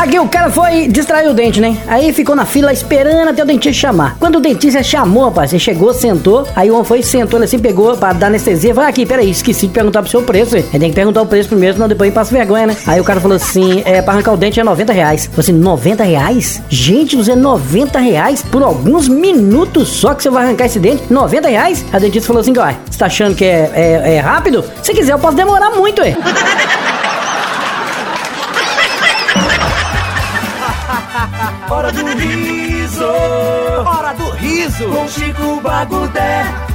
Aqui o cara foi distrair o dente, né? Aí ficou na fila esperando até o dentista chamar. Quando o dentista chamou, rapaz, você chegou, sentou. Aí o homem foi, sentou, ele assim, pegou pra dar anestesia. Falou, aqui, peraí, esqueci de perguntar pro seu preço. Aí tem que perguntar o preço primeiro, senão depois passa vergonha, né? Aí o cara falou assim, pra arrancar o dente é R$90. Falei assim, R$90? Gente, você R$90 por alguns minutos só que você vai arrancar esse dente? R$90? A dentista falou assim, ó, você tá achando que é rápido? Se quiser, eu posso demorar muito, ué. Hora do riso! Hora do riso! Com Chico Bagudé!